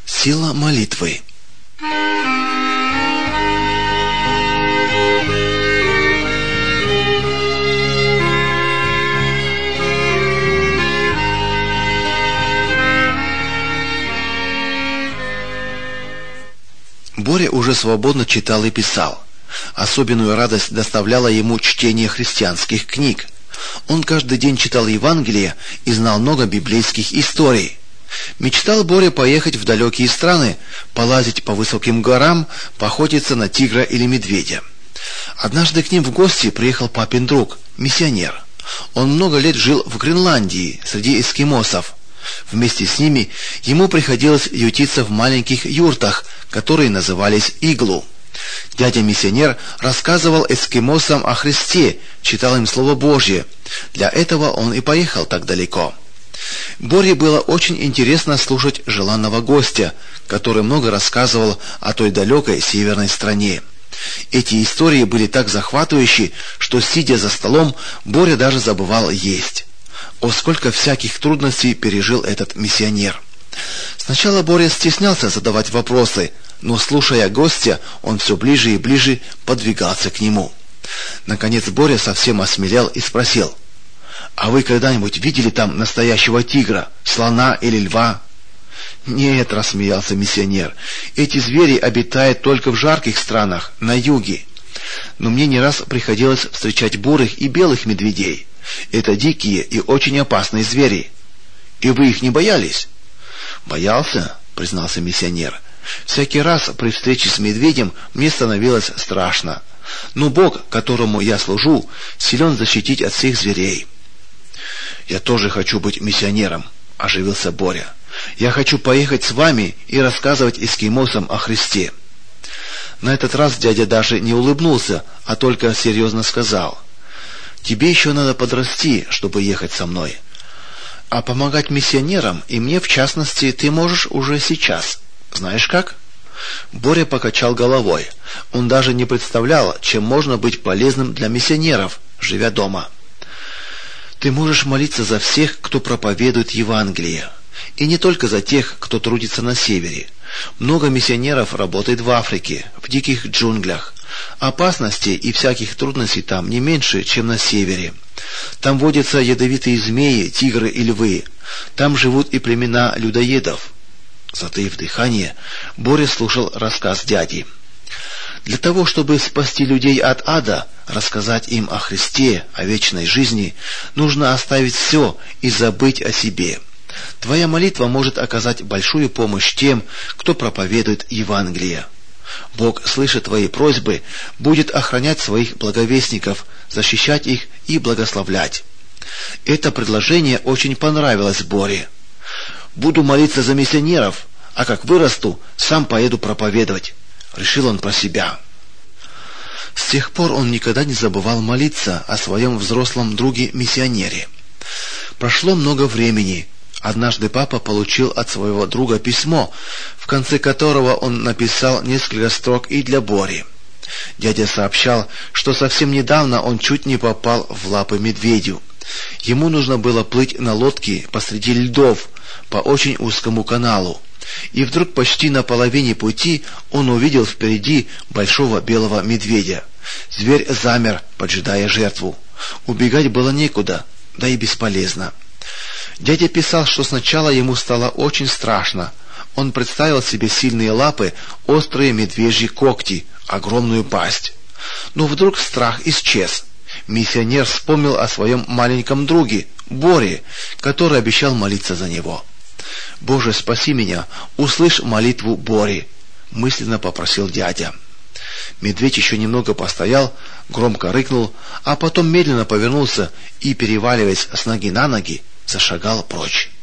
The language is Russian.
Сила молитвы. Боря уже свободно читал и писал. Особенную радость доставляло ему чтение христианских книг. Он каждый день читал Евангелие и знал много библейских историй. Мечтал Боря поехать в далекие страны, полазить по высоким горам, поохотиться на тигра или медведя. Однажды к ним в гости приехал папин друг, миссионер. Он много лет жил в Гренландии, среди эскимосов. Вместе с ними ему приходилось ютиться в маленьких юртах, которые назывались иглу. Дядя-миссионер рассказывал эскимосам о Христе, читал им Слово Божье. Для этого он и поехал так далеко. Боре было очень интересно слушать желанного гостя, который много рассказывал о той далекой северной стране. Эти истории были так захватывающие, что, сидя за столом, Боря даже забывал есть. О, сколько всяких трудностей пережил этот миссионер! Сначала Боря стеснялся задавать вопросы, но, слушая гостя, он все ближе и ближе подвигался к нему. Наконец Боря совсем осмелел и спросил: «А вы когда-нибудь видели там настоящего тигра, слона или льва?» «Нет», — рассмеялся миссионер, — «эти звери обитают только в жарких странах, на юге. Но мне не раз приходилось встречать бурых и белых медведей. Это дикие и очень опасные звери. И вы их не боялись?» «Боялся», — признался миссионер. «Всякий раз при встрече с медведем мне становилось страшно. Но Бог, которому я служу, силен защитить от всех зверей». «Я тоже хочу быть миссионером», — оживился Боря. «Я хочу поехать с вами и рассказывать эскимосам о Христе». На этот раз дядя даже не улыбнулся, а только серьезно сказал: «Тебе еще надо подрасти, чтобы ехать со мной. А помогать миссионерам, и мне в частности, ты можешь уже сейчас. Знаешь как?» Боря покачал головой. Он даже не представлял, чем можно быть полезным для миссионеров, живя дома. «Ты можешь молиться за всех, кто проповедует Евангелие. И не только за тех, кто трудится на севере. Много миссионеров работает в Африке, в диких джунглях. Опасностей и всяких трудностей там не меньше, чем на севере. Там водятся ядовитые змеи, тигры и львы. Там живут и племена людоедов». Затаив дыхание, Боря слушал рассказ дяди. Для того, чтобы спасти людей от ада, рассказать им о Христе, о вечной жизни, нужно оставить все и забыть о себе. Твоя молитва может оказать большую помощь тем, кто проповедует Евангелие. Бог, слыша твои просьбы, будет охранять своих благовестников, защищать их и благословлять. Это предложение очень понравилось Боре. «Буду молиться за миссионеров, а как вырасту, сам поеду проповедовать», — решил он про себя. С тех пор он никогда не забывал молиться о своем взрослом друге-миссионере. Прошло много времени. Однажды папа получил от своего друга письмо, в конце которого он написал несколько строк и для Бори. Дядя сообщал, что совсем недавно он чуть не попал в лапы медведю. Ему нужно было плыть на лодке посреди льдов по очень узкому каналу. И вдруг почти на половине пути он увидел впереди большого белого медведя. Зверь замер, поджидая жертву. Убегать было некуда, да и бесполезно. Дядя писал, что сначала ему стало очень страшно. Он представил себе сильные лапы, острые медвежьи когти, огромную пасть. Но вдруг страх исчез. Миссионер вспомнил о своем маленьком друге, Боре, который обещал молиться за него. «Боже, спаси меня, услышь молитву Бори», — мысленно попросил дядя. Медведь еще немного постоял, громко рыкнул, а потом медленно повернулся и, переваливаясь с ноги на ноги, зашагал прочь.